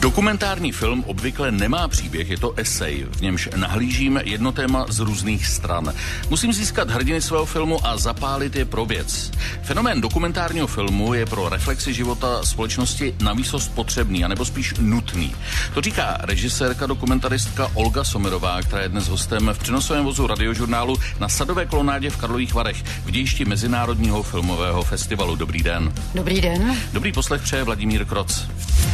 Dokumentární film obvykle nemá příběh, je to esej, v němž nahlížím jedno téma z různých stran. Musím získat hrdiny svého filmu a zapálit je pro věc. Fenomén dokumentárního filmu je pro reflexi života společnosti navýsost potřebný, anebo spíš nutný. To říká režisérka, dokumentaristka Olga Sommerová, která je dnes hostem v přenosovém vozu Radiožurnálu na Sadové kolonádě v Karlových Varech v dějišti Mezinárodního filmového festivalu. Dobrý den. Dobrý den. Dobrý poslech přeje Vladimír Kroc.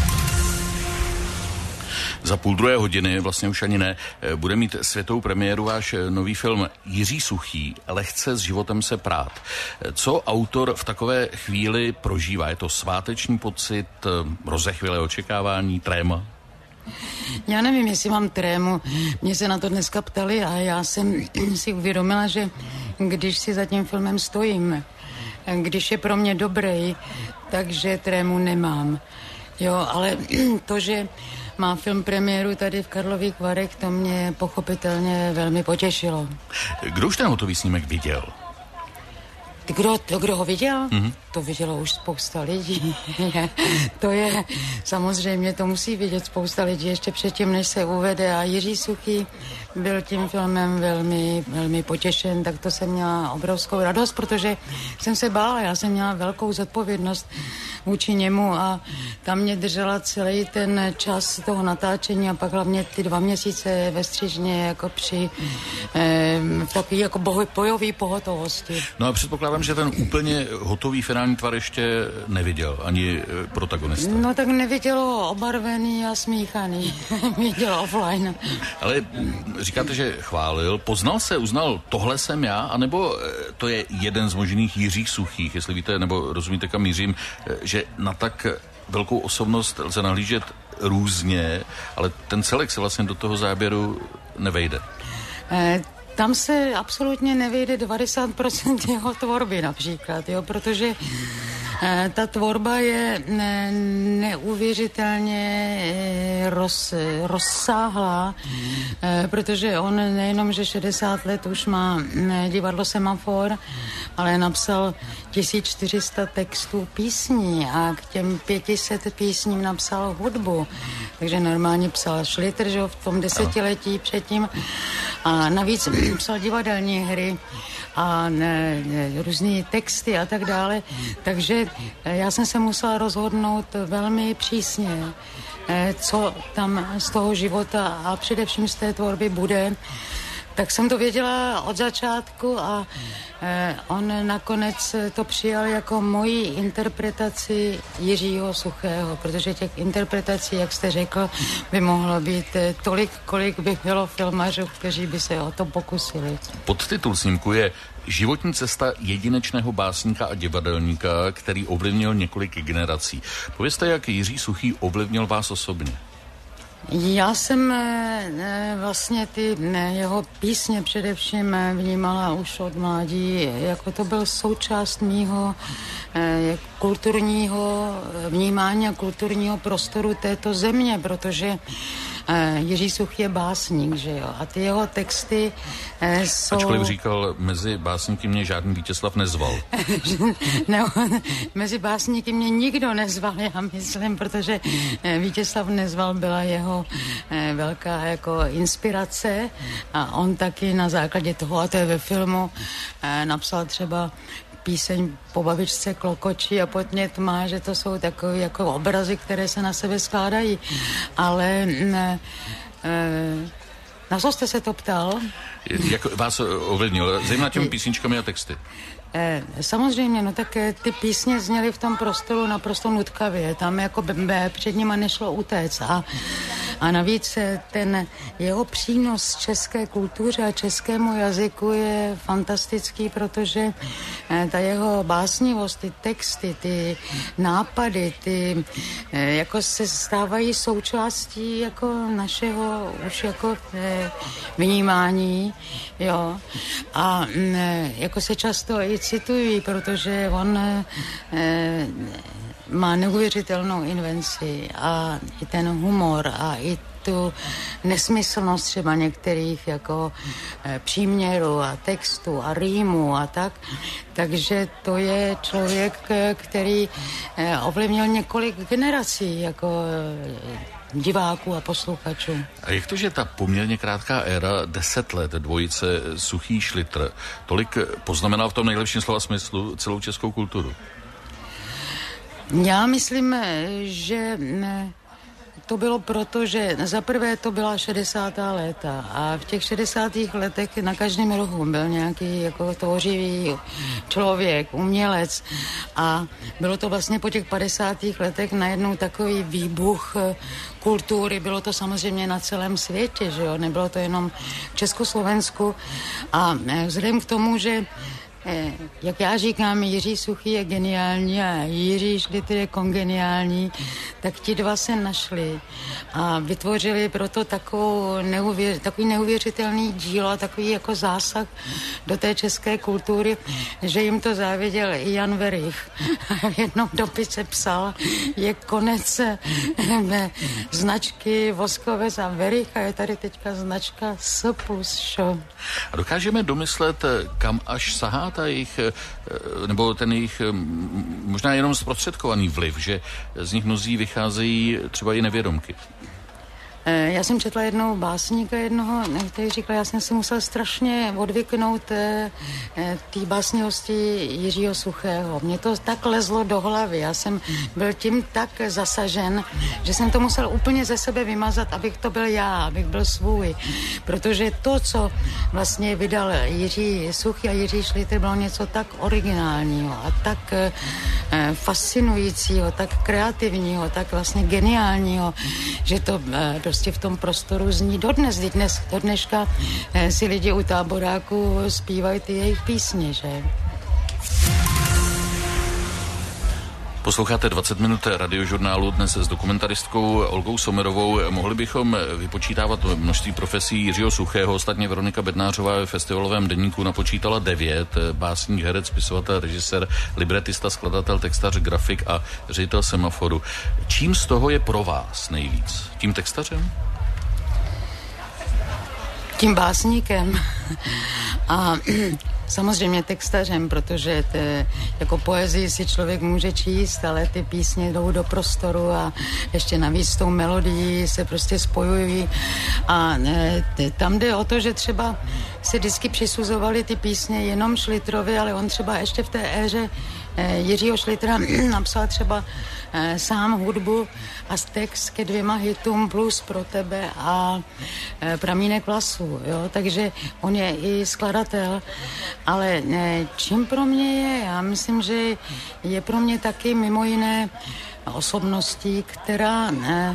Za 1:30, vlastně už ani ne, bude mít světovou premiéru váš nový film Jiří Suchý, Lehce s životem se prát. Co autor v takové chvíli prožívá? Je to sváteční pocit, rozechvělé očekávání, tréma? Já nevím, jestli mám trému. Mě se na to dneska ptali a já jsem si uvědomila, že když si za tím filmem stojím, když je pro mě dobrý, takže trému nemám. Jo, ale to, že má film premiéru tady v Karlových Varech, to mě pochopitelně velmi potěšilo. Kdo už ten hotový snímek viděl? Kdo ho viděl? Mm-hmm. To vidělo už spousta lidí. To je, samozřejmě to musí vidět spousta lidí ještě předtím, než se uvede. A Jiří Suchý byl tím filmem velmi, velmi potěšen, tak to jsem měla obrovskou radost, protože jsem se bála, já jsem měla velkou zodpovědnost vůči němu a tam mě držela celý ten čas toho natáčení a pak hlavně ty 2 měsíce ve střižně jako při takový jako bojový pohotovosti. No a předpokládám, že ten úplně hotový finální tvar ještě neviděl ani protagonista. No tak nevidělo obarvený a smíchaný. Viděl offline. Ale říkáte, že chválil. Poznal se, uznal, tohle jsem já, anebo to je jeden z možných Jiřích Suchých, jestli víte, nebo rozumíte, kam mířím, že na tak velkou osobnost lze nahlížet různě, ale ten celek se vlastně do toho záběru nevejde. Tam se absolutně nevejde 90% jeho tvorby například, jo, protože ta tvorba je neuvěřitelně rozsáhlá, protože on nejenom, že 60 let už má divadlo Semafor, ale napsal 1400 textů písní a k těm 500 písním napsal hudbu. Takže normálně psal Schlitter, že v tom 10letí předtím. A navíc psal divadelní hry a různé texty a tak dále. Takže já jsem se musela rozhodnout velmi přísně, co tam z toho života a především z té tvorby bude. Tak jsem to věděla od začátku a on nakonec to přijal jako moji interpretaci Jiřího Suchého, protože těch interpretací, jak jste řekl, by mohlo být tolik, kolik by bylo filmařů, kteří by se o to pokusili. Podtitul snímku je Životní cesta jedinečného básníka a divadelníka, který ovlivnil několik generací. Povězte, jak Jiří Suchý ovlivnil vás osobně. Já jsem vlastně ty jeho písně především vnímala už od mládí, jako to byl součást mýho kulturního vnímání a kulturního prostoru této země, protože Jiří Suchý je básník, že jo, a ty jeho texty jsou... Ačkoliv říkal, mezi básníky mě žádný Vítězslav nezval. No, mezi básníky mě nikdo nezval, já myslím, protože Vítězslav Nezval byla jeho velká jako inspirace a on taky na základě toho, a to je ve filmu, napsal třeba píseň Po babičce klokočí a pod mě tma, že to jsou takové jako obrazy, které se na sebe skládají. Ale na co jste se to ptal? Jak vás ovlivnil? Zejména těmi písničkami a texty. Samozřejmě, no tak ty písně zněly v tom prostoru naprosto nutkavě. Tam jako před nima nešlo utéct. A navíc ten jeho přínos české kultuře a českému jazyku je fantastický, protože ta jeho básnivost, ty texty, ty nápady, ty jako se stávají součástí jako našeho už jako vnímání, jo. A jako se často i citují, protože on má neuvěřitelnou invenci a i ten humor a i tu nesmyslnost třeba některých jako příměrů a textů a rýmů a tak. Takže to je člověk, který ovlivnil několik generací, jako diváků a posluchačů. A jak to, že ta poměrně krátká éra, 10 let, dvojice Suchý Šlitr, tolik poznamenal v tom nejlepším slova smyslu celou českou kulturu? Já myslím, že to bylo proto, že za prvé to byla 60. léta a v těch 60. letech na každém rohu byl nějaký jako tvořivý člověk, umělec a bylo to vlastně po těch 50. letech najednou takový výbuch kultury, bylo to samozřejmě na celém světě, že jo, nebylo to jenom v Československu a vzhledem k tomu, že jak já říkám, Jiří Suchý je geniální a Jiří Šlitr je kongeniální, tak ti dva se našli a vytvořili proto takový neuvěřitelný dílo a takový jako zásah do té české kultury, že jim to záviděl i Jan Werich. V jednom dopise psal, je konec značky Voskovec a Werich a je tady teďka značka S plus Š. A dokážeme domyslet, kam až sahá ta jejich, nebo ten jejich možná jenom zprostředkovaný vliv, že z nich mnozí vycházejí třeba i nevědomky. Já jsem četla jednou básníka jednoho, který říkal, já jsem si musel strašně odvyknout té básnivosti Jiřího Suchého. Mně to tak lezlo do hlavy, já jsem byl tím tak zasažen, že jsem to musel úplně ze sebe vymazat, abych to byl já, abych byl svůj. Protože to, co vlastně vydal Jiří Suchý a Jiří Šlitr, bylo něco tak originálního a tak fascinujícího, tak kreativního, tak vlastně geniálního, že to prostě v tom prostoru zní dodnes. Do dneška si lidi u táboráku zpívají ty jejich písně, že? Posloucháte 20 minut radiožurnálu dnes s dokumentaristkou Olgou Sommerovou. Mohli bychom vypočítávat množství profesí Jiřího Suchého. Ostatně Veronika Bednářová ve festivalovém deníku napočítala 9. Básník, herec, spisovatel, režisér, libretista, skladatel, textař, grafik a ředitel Semaforu. Čím z toho je pro vás nejvíc? Tím textařem? Tím básníkem. A samozřejmě textařem, protože jako poezii si člověk může číst, ale ty písně jdou do prostoru a ještě navíc s tou melodií se prostě spojují. A tam jde o to, že třeba se vždycky přisuzovali ty písně jenom Šlitrovi, ale on třeba ještě v té éře Jiřího Šlitra napsal třeba sám hudbu a text ke 2 hitům Plus pro tebe a Pramínek vlasů, jo? Takže on je i skladatel, ale čím pro mě je? Já myslím, že je pro mě taky mimo jiné osobností, která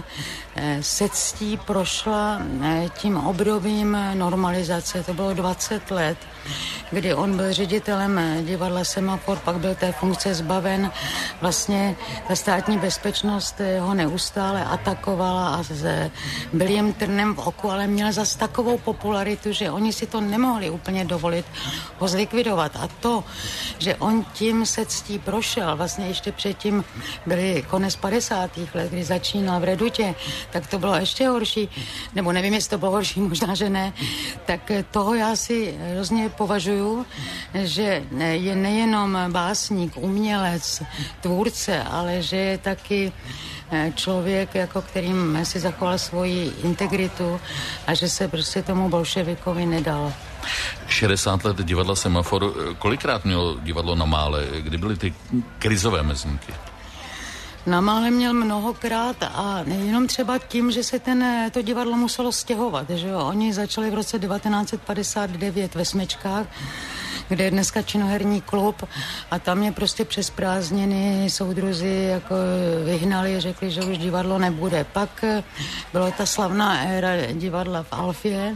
se ctí prošla tím obdobím normalizace. To bylo 20 let, kdy on byl ředitelem divadla Semafor, pak byl té funkce zbaven. Vlastně ta státní bezpečnost ho neustále atakovala a byl jim trnem v oku, ale měl zas takovou popularitu, že oni si to nemohli úplně dovolit ho zlikvidovat. A to, že on tím se ctí prošel, vlastně ještě předtím byly konec 50. let, kdy začínal v Redutě, tak to bylo ještě horší, nebo nevím, jestli to bylo horší, možná, že ne, tak toho já si hrozně považuju, že je nejenom básník, umělec, tvůrce, ale že je taky člověk, jako kterým si zachoval svoji integritu a že se prostě tomu bolševikovi nedal. 60 let divadla Semafor. Kolikrát mělo divadlo na Mále? Kdy byly ty krizové mezníky? Na Mále měl mnohokrát a jenom třeba tím, že se to divadlo muselo stěhovat, že jo. Oni začali v roce 1959 ve Smečkách, kde je dneska činoherní klub a tam je prostě přes prázdniny soudruzi jako vyhnali, řekli, že už divadlo nebude. Pak byla ta slavná éra divadla v Alfě,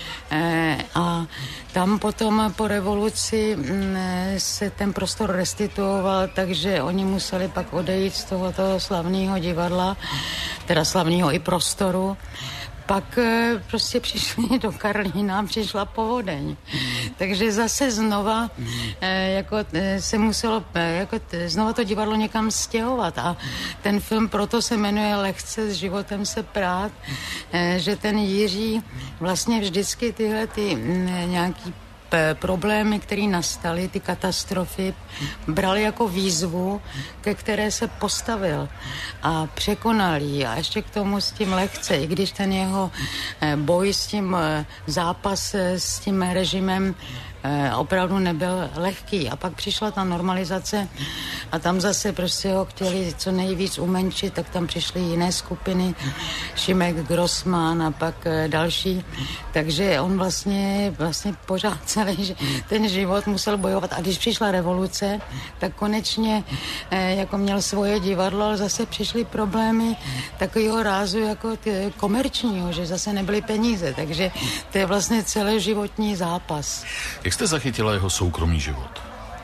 a tam potom po revoluci se ten prostor restituoval, takže oni museli pak odejít z tohoto slavného divadla, teda slavného i prostoru. Pak prostě přišli do Karlína, přišla povodeň. Takže zase znova se muselo znova to divadlo někam stěhovat. A ten film proto se jmenuje Lehce s životem se prát, že ten Jiří vlastně vždycky tyhle nějaký problémy, které nastaly, ty katastrofy, bral jako výzvu, ke které se postavil a překonal ji. A ještě k tomu s tím lehce, i když ten jeho boj s tím zápas s tím režimem opravdu nebyl lehký. A pak přišla ta normalizace a tam zase prostě ho chtěli co nejvíc umenšit, tak tam přišly jiné skupiny, Šimek, Grossman a pak další. Takže on vlastně pořád celý ten život musel bojovat. A když přišla revoluce, tak konečně jako měl svoje divadlo, ale zase přišly problémy takového rázu jako komerčního, že zase nebyly peníze. Takže to je vlastně celoživotní zápas. Jak jste zachytila jeho soukromý život?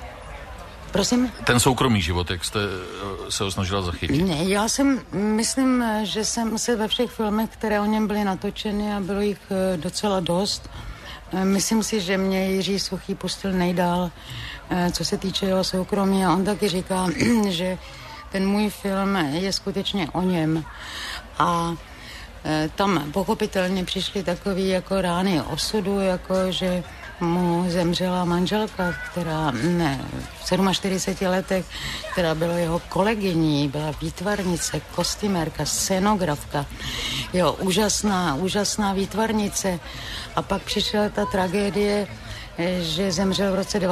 Prosím? Ten soukromý život, jak jste se ho snažila zachytit? Ne, já myslím, že jsem se ve všech filmech, které o něm byly natočeny a bylo jich docela dost, myslím si, že mě Jiří Suchý pustil nejdál, co se týče jeho soukromí, a on taky říká, že ten můj film je skutečně o něm. A tam pochopitelně přišly takové jako rány osudu, jako že mu zemřela manželka, která v 47 letech, která byla jeho kolegyní, byla výtvarnice, kostymérka, scénografka, jeho úžasná výtvarnice. A pak přišla ta tragédie, že zemřel v roce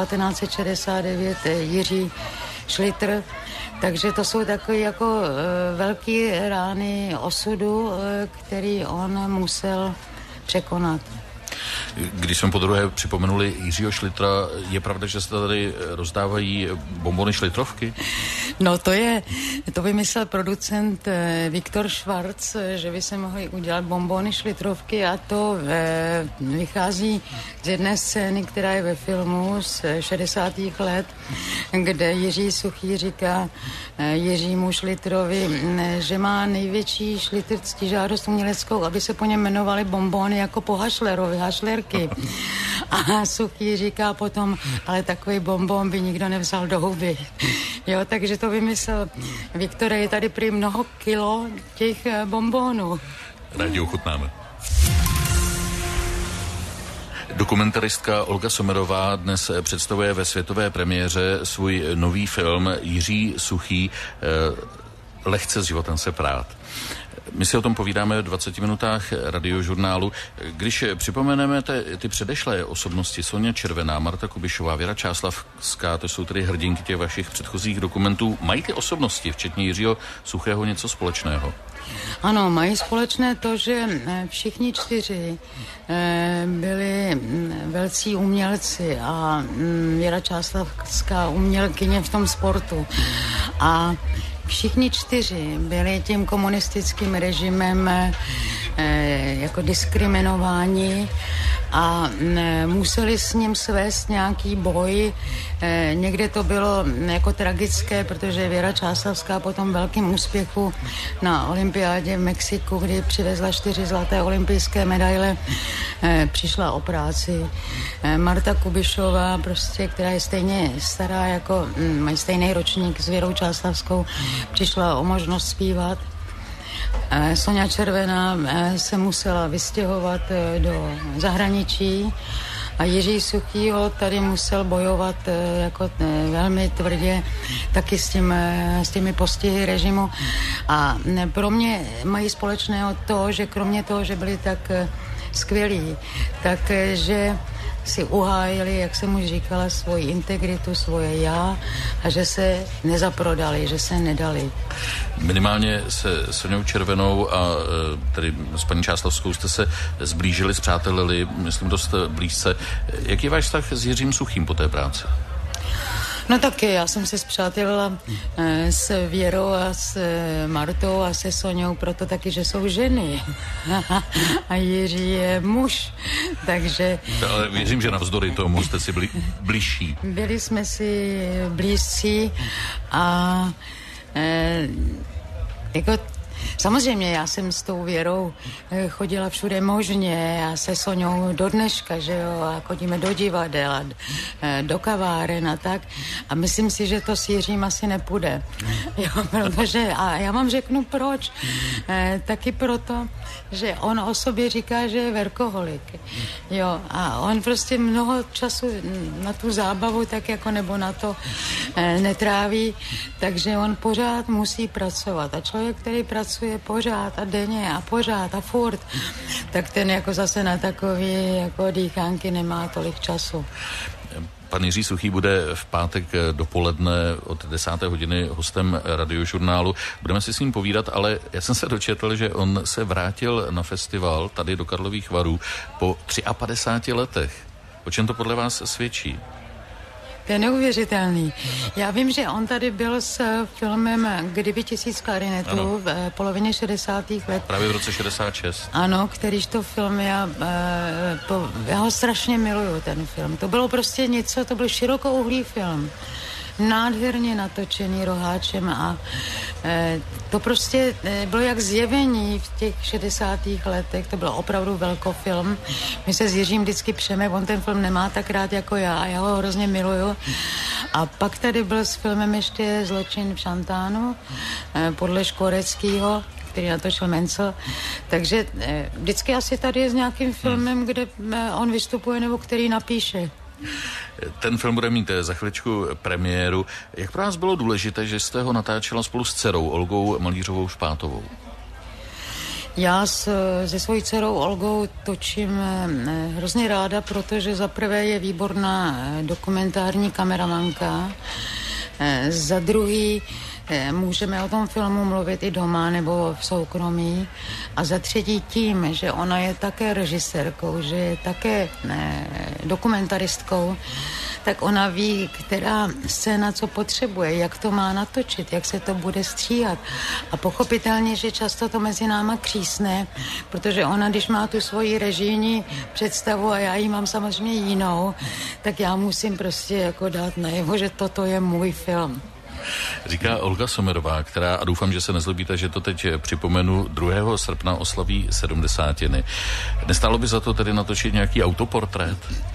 1969 Jiří Šlitr. Takže to jsou takové jako velké rány osudu, který on musel překonat. Když jsme podruhé připomenuli Jiřího Šlitra, je pravda, že se tady rozdávají bonbony šlitrovky? No to vymyslel producent Viktor Schwarz, že by se mohli udělat bonbony šlitrovky, a to vychází z jedné scény, která je ve filmu z 60. let, kde Jiří Suchý říká Jiřímu Šlitrovi, že má největší Šlitr ctižádost uměleckou, aby se po něm jmenovaly bonbony jako po Hašlerovi, hašlerky. A Suchý říká potom, ale takový bonbon by nikdo nevzal do huby. Jo, takže to vymyslel Viktor, je tady prý mnoho kilo těch bonbonů. Rádi ochutnáme. Dokumentaristka Olga Sommerová dnes představuje ve světové premiéře svůj nový film Jiří Suchý, Lehce s životem se prát. My si o tom povídáme v 20 minutách radiožurnálu. Když připomeneme ty předešlé osobnosti, Soňa Červená, Marta Kubišová, Věra Čáslavská, to jsou tedy hrdinky těch vašich předchozích dokumentů, mají ty osobnosti, včetně Jiřího Suchého, něco společného? Ano, mají společné to, že všichni čtyři byli velcí umělci a Věra Čáslavská umělkyně v tom sportu. A všichni čtyři byli tím komunistickým režimem jako diskriminováni a museli s ním svést nějaký boj. Někde to bylo jako tragické, protože Věra Čáslavská po tom velkém úspěchu na olympiádě v Mexiku, kdy přivezla 4 zlaté olympijské medaile, přišla o práci. Marta Kubišová, prostě, která je stejně stará, jako mají stejný ročník s Věrou Čáslavskou, přišla o možnost zpívat. Soňa Červená se musela vystěhovat do zahraničí a Jiří Suchýho tady musel bojovat jako velmi tvrdě taky s těmi postihy režimu. A pro mě mají společného to, že kromě toho, že byli tak skvělí, takže si uhájili, jak jsem už říkala, svoji integritu, svoje já, a že se nezaprodali, že se nedali. Minimálně se Soňou Červenou a tedy s paní Čáslavskou jste se zblížili, spřátelili, myslím, dost blízce. Jaký je váš vztah s Jiřím Suchým po té práci? No tak já jsem se spřátelila s Věrou a s Martou a se Soňou, proto taky, že jsou ženy. A Jiří je muž, takže... Ale věřím, že navzdory tomu jste si byli bližší. Byli jsme si blízcí a jako Samozřejmě, já jsem s tou Věrou chodila všude možně, já se Soňou do dneška, že jo, a chodíme do divadel a do kaváren a tak. A myslím si, že to s Jiřím asi nepůjde. Jo, protože, a já vám řeknu proč. Taky proto, že on o sobě říká, že je verkoholik. Jo, a on prostě mnoho času na tu zábavu tak jako nebo na to netráví, takže on pořád musí pracovat. A člověk, který pracuje pořád a denně a pořád a furt, tak ten jako zase na takový jako dýchánky nemá tolik času. Pan Jiří Suchý bude v pátek dopoledne od 10. hodiny hostem Radiožurnálu. Budeme si s ním povídat, ale já jsem se dočetl, že on se vrátil na festival tady do Karlových Varů po 53 letech. O čem to podle vás svědčí? To je neuvěřitelný. Já vím, že on tady byl s filmem Kdyby 1000 klarinetů v polovině 60. let. Právě v roce 66. Ano, kterýž to film, já ho strašně miluju, ten film. To bylo prostě něco, to byl širokouhlý film. Nádherně natočený Roháčem a to prostě bylo jak zjevení v těch 60. letech, to byl opravdu velkofilm. My se s Jiřím vždycky přeme, on ten film nemá tak rád jako já a já ho hrozně miluju. A pak tady byl s filmem ještě Zločin v Šantánu podle Škvoreckýho, který natočil Mencel. Takže vždycky asi tady je s nějakým filmem, kde on vystupuje nebo který napíše. Ten film bude mít za chviličku premiéru. Jak pro vás bylo důležité, že jste ho natáčela spolu s dcerou Olgou Malířovou Špátovou? Já se svojí dcerou Olgou točím hrozně ráda, protože za prvé je výborná dokumentární kameramanka, za druhý můžeme o tom filmu mluvit i doma nebo v soukromí a za třetí tím, že ona je také režisérkou, že je také dokumentaristkou, tak ona ví, která scéna co potřebuje, jak to má natočit, jak se to bude stříhat. A pochopitelně, že často to mezi náma křísne, protože ona, když má tu svoji režijní představu a já ji mám samozřejmě jinou, tak já musím prostě jako dát najevo, že toto je můj film. Říká Olga Sommerová, která, a doufám, že se nezlobíte, že to teď připomenu, 2. srpna oslaví 70. Nestálo by za to tedy natočit nějaký autoportrét?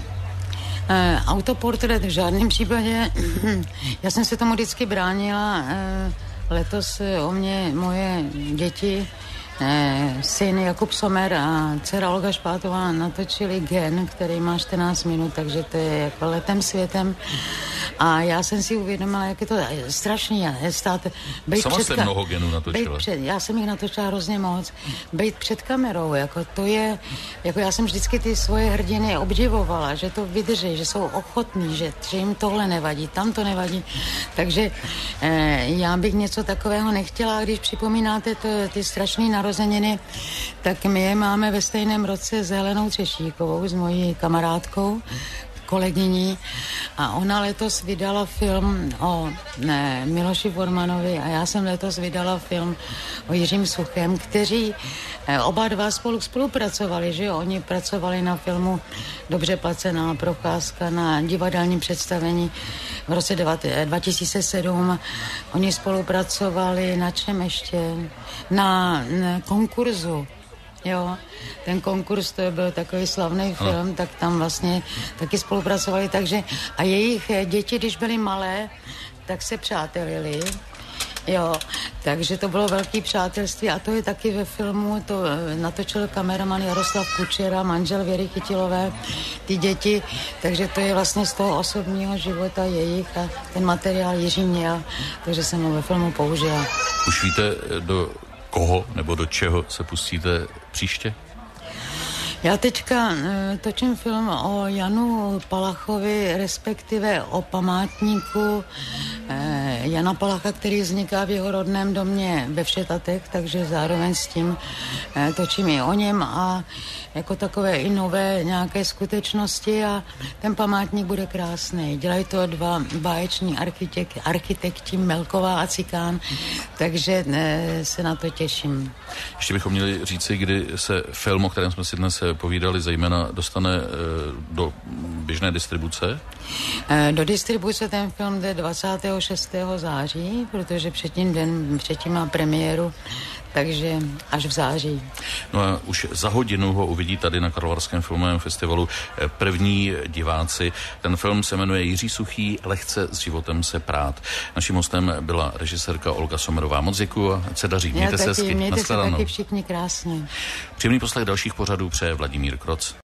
Autoportrét v žádném případě. Já jsem se tomu vždycky bránila. Letos o mě moje děti, syn Jakub Sommer a dcera Olga Špátová natočili Gen, který má 14 minut, takže to je jako letem světem. A já jsem si uvědomila, jak je to strašný stát. Sama jste mnoho Genů natočila. Já jsem jich natočila hrozně moc. Bejt před kamerou, jako to je, jako já jsem vždycky ty svoje hrdiny obdivovala, že to vydrží, že jsou ochotní, že jim tohle nevadí, tam to nevadí. Takže já bych něco takového nechtěla, když připomínáte ty strašné narozeniny, tak my je máme ve stejném roce s Helenou Třešíkovou, s mojí kamarádkou, kolegyní, a ona letos vydala film o Miloši Formanovi a já jsem letos vydala film o Jiřím Suchém, kteří oba dva spolupracovali, že jo? Oni pracovali na filmu Dobře placená procházka, na divadelním představení v roce 2007. Oni spolupracovali na čem ještě? Na konkurzu. Jo, ten konkurs, to byl takový slavný film, tak tam vlastně taky spolupracovali, takže a jejich děti, když byly malé, tak se přátelili. Jo, takže to bylo velké přátelství a to je taky ve filmu, to natočil kameraman Jaroslav Kučera, manžel Věry Chytilové, ty děti, takže to je vlastně z toho osobního života jejich a ten materiál Jiří měl, takže jsem ho ve filmu použila. Už víte, do koho nebo do čeho se pustíte příště? Já teďka točím film o Janu Palachovi, respektive o památníku Jana Palacha, který vzniká v jeho rodném domě ve Všetatech, takže zároveň s tím točím i o něm a jako takové i nové nějaké skutečnosti a ten památník bude krásný. Dělají to dva báječní architekti Melková a Cikán, takže se na to těším. Ještě bychom měli říci, kdy se film, o kterém jsme si dnes povídali, zejména dostane do běžné distribuce? Do distribuce ten film jde 26. září, protože předtím má premiéru takže až v září. No a už za hodinu ho uvidí tady na Karlovarském filmovém festivalu první diváci. Ten film se jmenuje Jiří Suchý, Lehce s životem se prát. Naším hostem byla režisérka Olga Sommerová. Moc děkuju a se daří. Mějte se hezky. Mějte se taky všichni krásně. Příjemný poslech dalších pořadů přeje Vladimír Kroc.